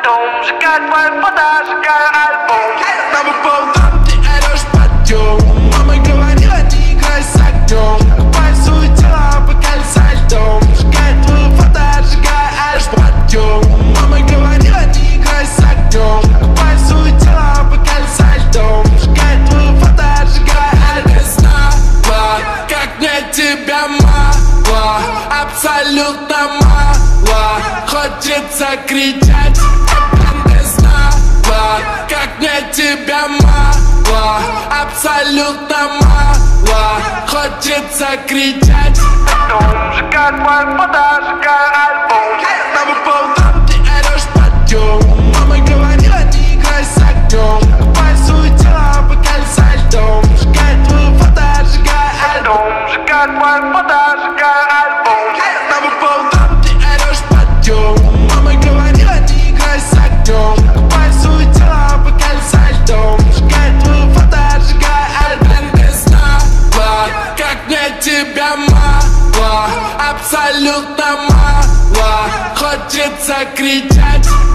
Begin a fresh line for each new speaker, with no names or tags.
альбом, сжигай твои фото, сжигай альбом.
Нам по утрам ты орешь подъем. Мама говорила, не играй с огнем. Купай свое тело, пока льса льдом. Сжигай твою фото, сжигай альбом. Подъем. Мама говорила, не играй с огнем. Купай свое тело, пока льса льдом. Сжигай твою фото, сжигай альбом. Ты знала, как мне тебя мало, абсолютно мало. Хочется кричать. Ты знала, как мне тебя мало, абсолютно мало. Хочется кричать.
Альбом, сжигай твои фото, сжигай альбом.
Нам по утрам ты орешь подъем. Мама говорила, не играй с огнем. Купай свое тело, пока льса льдом. Сжигай твою фото, сжигай альбом.
Альбом, сжигай твои фото, сжигай альбом.
Нам по утрам ты орешь подъем. Мама говорила, не играй с огнем. Купай свое тело, пока льса льдом. Сжигай твою фото, сжигай альбом. Ты знала, как мне тебя мало, абсолютно мало. Хочется кричать.